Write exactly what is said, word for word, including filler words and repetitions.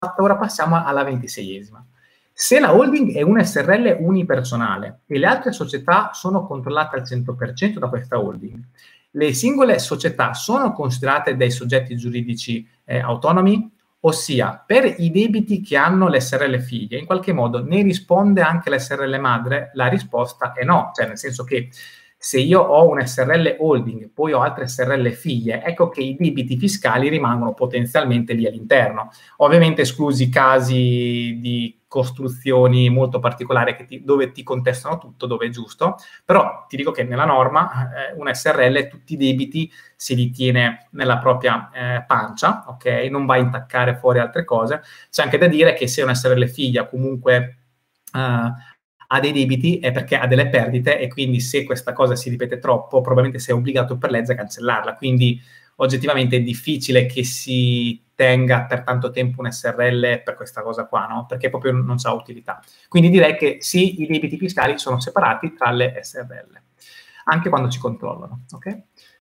ora passiamo alla ventiseiesima. Se la holding è una S R L unipersonale e le altre società sono controllate al cento per cento da questa holding, le singole società sono considerate dei soggetti giuridici eh, autonomi? Ossia, per i debiti che hanno l'S R L figlie, in qualche modo ne risponde anche l'S R L madre? La risposta è no, cioè nel senso che se io ho un S R L holding, poi ho altre S R L figlie, ecco che i debiti fiscali rimangono potenzialmente lì all'interno. Ovviamente esclusi casi di costruzioni molto particolari che ti, dove ti contestano tutto, dove è giusto, però ti dico che nella norma eh, un S R L tutti i debiti si li tiene nella propria eh, pancia, ok? Non va a intaccare fuori altre cose. C'è anche da dire che se una S R L figlia comunque Uh, ha dei debiti è perché ha delle perdite e quindi se questa cosa si ripete troppo probabilmente sei obbligato per legge a cancellarla, quindi oggettivamente è difficile che si tenga per tanto tempo un S R L per questa cosa qua, no? Perché proprio non c'ha utilità. Quindi direi che sì, i debiti fiscali sono separati tra le S R L, anche quando ci controllano, ok?